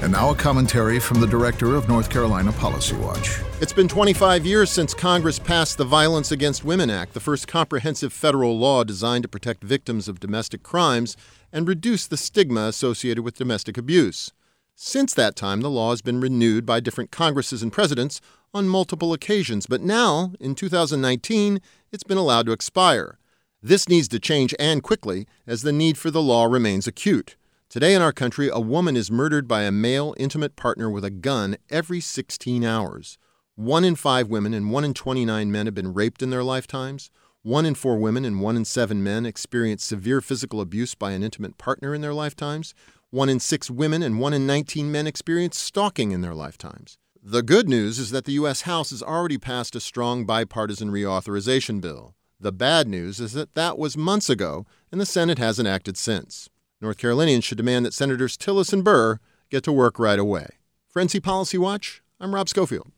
And now a commentary from the director of North Carolina Policy Watch. It's been 25 years since Congress passed the Violence Against Women Act, the first comprehensive federal law designed to protect victims of domestic crimes and reduce the stigma associated with domestic abuse. Since that time, the law has been renewed by different Congresses and presidents on multiple occasions, but now, in 2019, it's been allowed to expire. This needs to change, and quickly, as the need for the law remains acute. Today in our country, a woman is murdered by a male intimate partner with a gun every 16 hours. 1 in 5 women and 1 in 29 men have been raped in their lifetimes. 1 in 4 women and 1 in 7 men experience severe physical abuse by an intimate partner in their lifetimes. 1 in 6 women and 1 in 19 men experience stalking in their lifetimes. The good news is that the U.S. House has already passed a strong bipartisan reauthorization bill. The bad news is that that was months ago, and the Senate hasn't acted since. North Carolinians should demand that Senators Tillis and Burr get to work right away. For NC Policy Watch, I'm Rob Schofield.